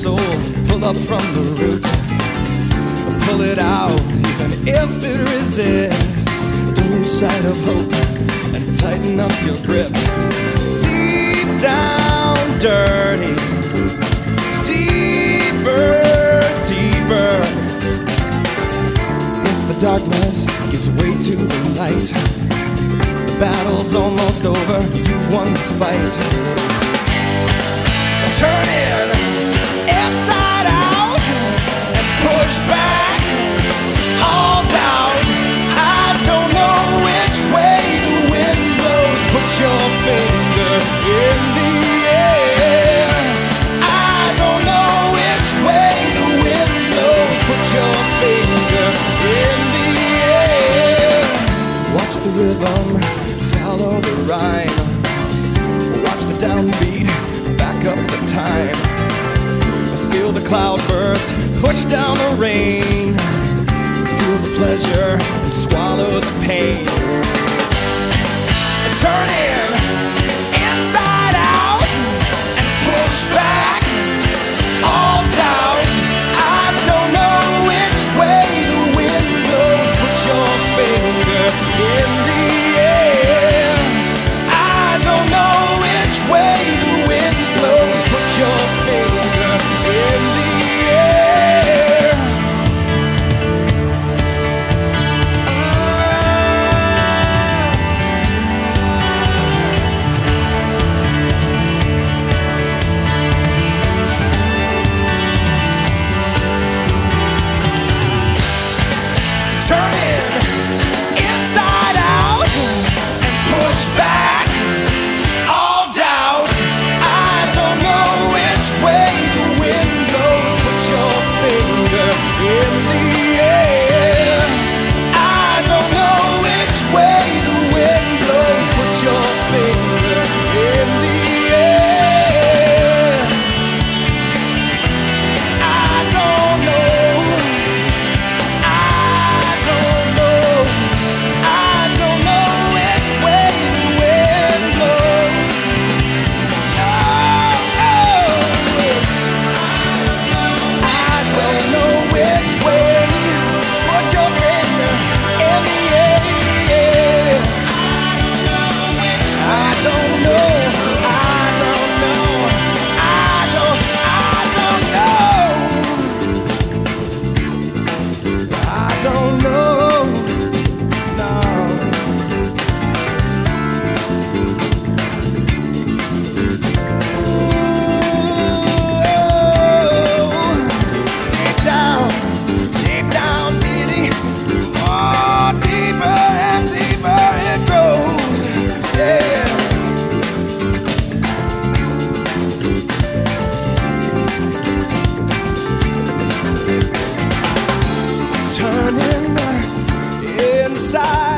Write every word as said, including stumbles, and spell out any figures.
soul, pull up from the root, pull it out even if it resists. Don't lose sight of hope and tighten up your grip. Deep down, dirty, deeper, deeper. If the darkness gives way to the light, the battle's almost over, you've won the fight. Turn in inside out and push back all doubt. I don't know which way the wind blows. Put your finger in the air. I don't know which way the wind blows. Put your finger in the air. Watch the rhythm, follow the rhyme. Watch the downbeat, back up the time. Feel the cloud burst, push down the rain. Feel the pleasure and swallow the pain. Turn in inside out and push back all doubt. I don't know which way the wind blows. Put your finger in the air. I don't know which way the wind blows. Put your finger in the air. Turn in inside out and push back all doubt. I don't know which way the wind blows. Put your finger in the air. I don't know which way the wind blows. Put your finger in the air. I don't know. I don't know. I don't know which way the wind blows. No, no. I don't know which way. Put your finger in the air. I don't know. I don't know. I don't. I don't know. I don't know. No. Deep down, deep down, baby. Oh, deeper and deeper it goes. Yeah. Turning inside